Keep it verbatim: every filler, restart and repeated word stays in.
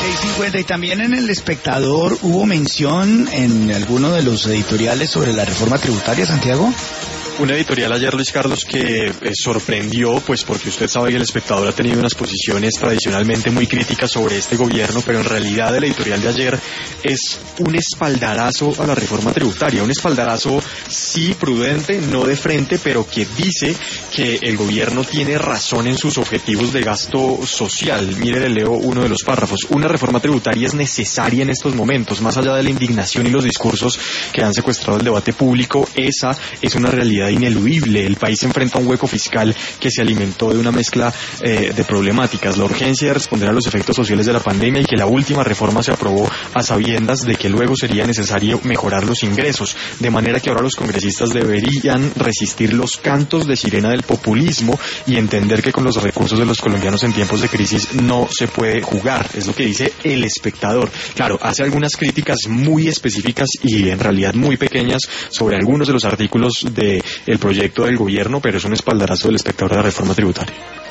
seis cincuenta, y también en El Espectador hubo mención en alguno de los editoriales sobre la reforma tributaria, Santiago. Un editorial ayer, Luis Carlos, que eh, sorprendió, pues porque usted sabe que El Espectador ha tenido unas posiciones tradicionalmente muy críticas sobre este gobierno, pero en realidad el editorial de ayer es un espaldarazo a la reforma tributaria, un espaldarazo sí prudente, no de frente, pero que dice que el gobierno tiene razón en sus objetivos de gasto social. Mire, le leo uno de los párrafos. Una reforma tributaria es necesaria en estos momentos, más allá de la indignación y los discursos que han secuestrado el debate público. Esa es una realidad ineludible. El país se enfrenta a un hueco fiscal que se alimentó de una mezcla eh, de problemáticas. La urgencia de responder a los efectos sociales de la pandemia y que la última reforma se aprobó a sabiendas de que luego sería necesario mejorar los ingresos, de manera que ahora los congresistas deberían resistir los cantos de sirena del populismo y entender que con los recursos de los colombianos en tiempos de crisis no se puede jugar. Es lo que dice El Espectador. Claro, hace algunas críticas muy específicas y en realidad muy pequeñas sobre algunos de los artículos de el proyecto del gobierno, pero es un espaldarazo del Espectador de la reforma tributaria.